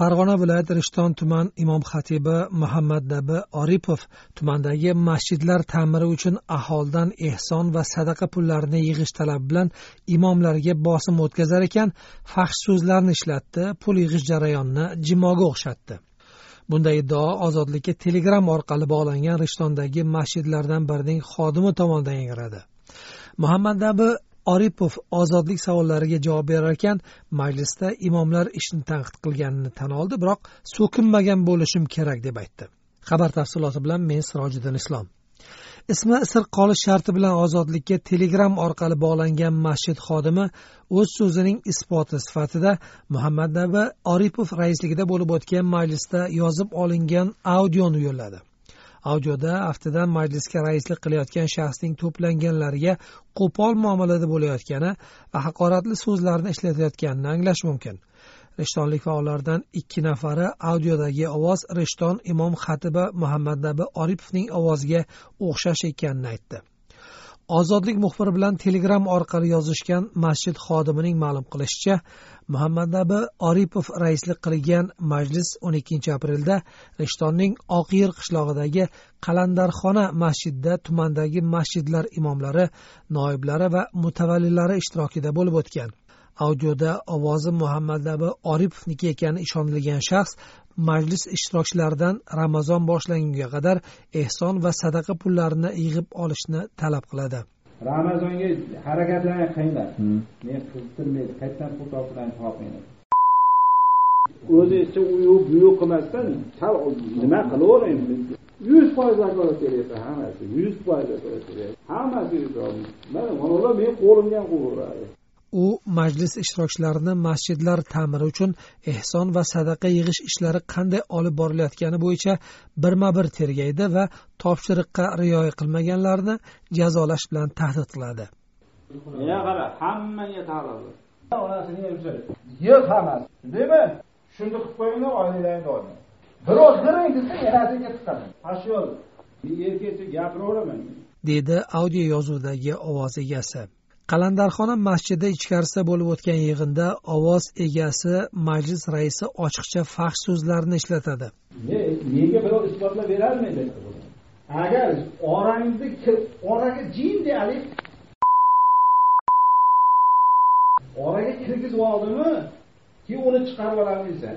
Farg'ona viloyati Rishton tuman imom xatibi Muhammad Nabi Oripov tumandagi masjidlar ta'miri uchun aholidan ehson va sadaqa pullarini yig'ish talabi bilan imomlarga bosim o'tkazar ekan, fahsh so'zlarni ishlatdi, pul yig'ish jarayonini jimoga o'xshatdi. Bunday iddao Ozodlikka Telegram orqali bog'langan Rishtondagi masjidlardan birining xodimi tomonidan yangradi. Muhammad Nabi Oripov ozodlik savollariga javob berar ekan, majlisda imomlar ishni tanqid qilganini tan oldi, biroq so'kinmagan bo'lishim kerak deb aytdi. Xabar tafsiloti bilan men Sirojiddin Islom. Ismi sir qolish sharti bilan Ozodlikka Telegram orqali bog'langan masjid xodimi o'z so'zining isboti sifatida Muhammad Nabi Oripov raisligida bo'lib o'tgan majlisda yozib olingan audioni yo'lladi. Audioda aftidan majlisga raislik qilayotgan shaxsning to'planganlariga qo'pol muomalada bo'layotgani va haqoratli so'zlarni ishlatayotganini anglash mumkin. Rishtonlik faollardan 2 nafari audiodagi ovoz Rishton imom xatibi Muhammad Nabi Oripovning ovoziga o'xshash ekanini aytdi. Ozodlik muxbiri bilan Telegram orqali yozishgan masjid xodimining ma'lum qilishicha, Muhammad Nabi Oripov raislik qilgan majlis 12 aprelda Rishtonning Oqyer qishlog'idagi Qalandarxona masjidida tumandagi masjidlar imomlari, noiblari va mutavallilari ishtirokida bo'lib o'tgan. Audioda ovozi Muhammad Nabi Oripovniki ekani ishonilgan shaxs majlis ishtirokchilaridan Ramazon boshlangunga qadar ehson va sadaqa pullarini yig'ib olishni talab qiladi. Ramazonga harakatlarni qilinglar. Men qizdirmaydi, qayerdan pul topishdan topmayman. O'zi u yo'q qilmasdan nima qilaveraymiz? 100% zakorat kerak hammasi, 100% zakorat kerak. Hammasi mana men qo'limdan qo'yaveradi. U majlis ishtirokchilarini masjidlar ta'miri uchun ehson va sadaqa yig'ish ishlari qanday olib borilayotgani bo'yicha birma-bir tergaydi va topshiriqqa rioya qilmaganlarni jazolash bilan tahdid qiladi. Menga qara, hammaga ta'lab. Onasini o'zi. Yo'q hammasi. Deymi? Shunda qilib qo'yinglar, oilalarni olin. Biroz qarang desa, yarasiga chiqadi. Ashyo. Erkakcha gapiraveraman. Dedi audio yozuvdagi ovoz egasi. Qalandarxona masjidi ichkarisida bo'lib o'tgan yig'inda ovoz egasi majlis raisi ochiqcha fahsh so'zlarni ishlatadi. Menga birov isbotlab berarmaydi. Agar oraga jin deylik, oraga kirgizib oldimi, ki uni chiqarib olamaysan.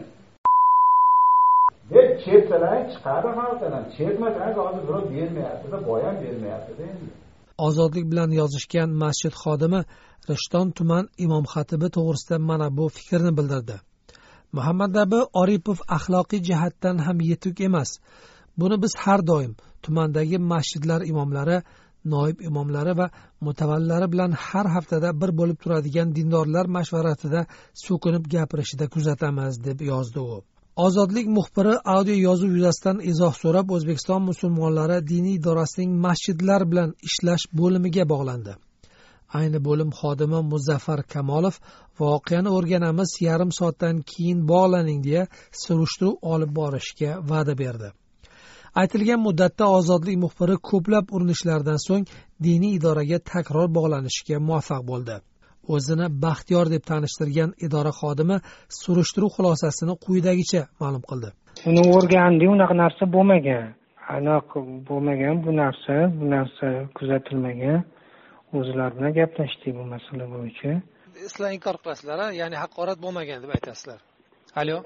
Deb chetsalar chiqarib olsalar, chetmasan hozir birov bermayapti, boyam bermayapti endi. Ozodlik bilan yozishgan masjid xodimi Rishton tuman imom xatibi to'g'risida mana bu fikrni bildirdi. Muhammad Nabi Oripov axloqiy jihatdan ham yetuk emas. Buni biz har doim tumandagi masjidlar imomlari, noib imomlari va mutavallilari bilan har haftada bir bo'lib turadigan dindorlar mashvaratida so'kinib gapirishida kuzatamiz, deb yozdi u. Ozodlik muxbiri audio yozuv yuzasidan izoh so'rab O'zbekiston musulmonlari diniy idorasining masjidlar bilan ishlash bo'limiga bog'landi. Ayni bo'lim xodimi Muzaffar Kamolov voqeani o'rganamiz, yarim soatdan keyin bog'laning deya surishtiruv olib borishga va'da berdi. Aytilgan muddatda Ozodlik muxbiri ko'plab urinishlardan so'ng diniy idoraga takror bog'lanishga muvaffaq bo'ldi. O'zini baxtiyor deb tanishtirgan idora xodimi surishtiruv xulosasini quyidagicha ma'lum qildi. Uni o'rgandim, unaqa narsa bo'lmagan. Aniq bo'lmagan bu narsa kuzatilmagan. O'zlar bilan gaplashdik bu masala bo'yicha. Sizlar inkor qilasizlar, ya'ni haqorat bo'lmagan deb aytasizlar. Alo.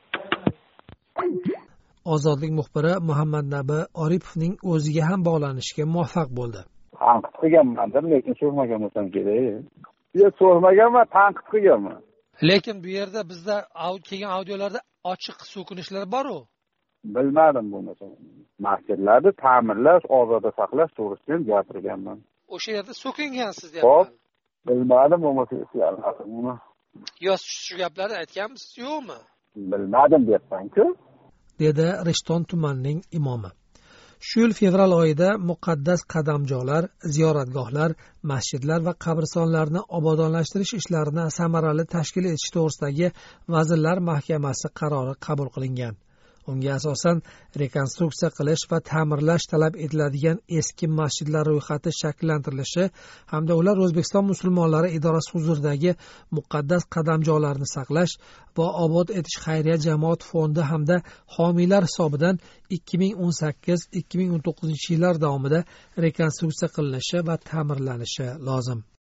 Ozodlik muxbiri Muhammad Nabi Oripovning o'ziga ham bog'lanishga muvaffaq bo'ldi. Tanqid qilganman, lekin so'rmagan bo'lsam kerak. So'rmaganman, tanqid qilganman. Lekin bu yerda bizda kelgan audiolarda ochiq so'kinishlar bor-ku. Bilmadim bo'lmasa. Masjidlarni ta'mirlash, ozoda saqlash to'g'risida ham gapirganman. O'sha yerda so'kingansiz deyapman. Bilmadim bo'lmasa uni. Yo shu gaplarni aytganmisiz, yo'qmi? Bilmadim deyapman-ku, dedi Rishton tumanining imomi. Shu yil fevral oyida muqaddas qadamjolar, ziyoratgohlar, masjidlar va qabristonlarni obodonlashtirish ishlarini samarali tashkil etish to'g'risidagi Vazirlar Mahkamasi qarori qabul qilingan. Unga asosan rekonstruksiya qilish va ta'mirlash talab etiladigan eski masjidlar ro'yxati shakllantirilishi hamda ular O'zbekiston musulmonlari idorasi huzuridagi muqaddas qadamjolarni saqlash va obod etish xayriya jamoat fondi hamda homiylar hisobidan 2018-2019 yillar davomida rekonstruksiya qilinishi va ta'mirlanishi lozim.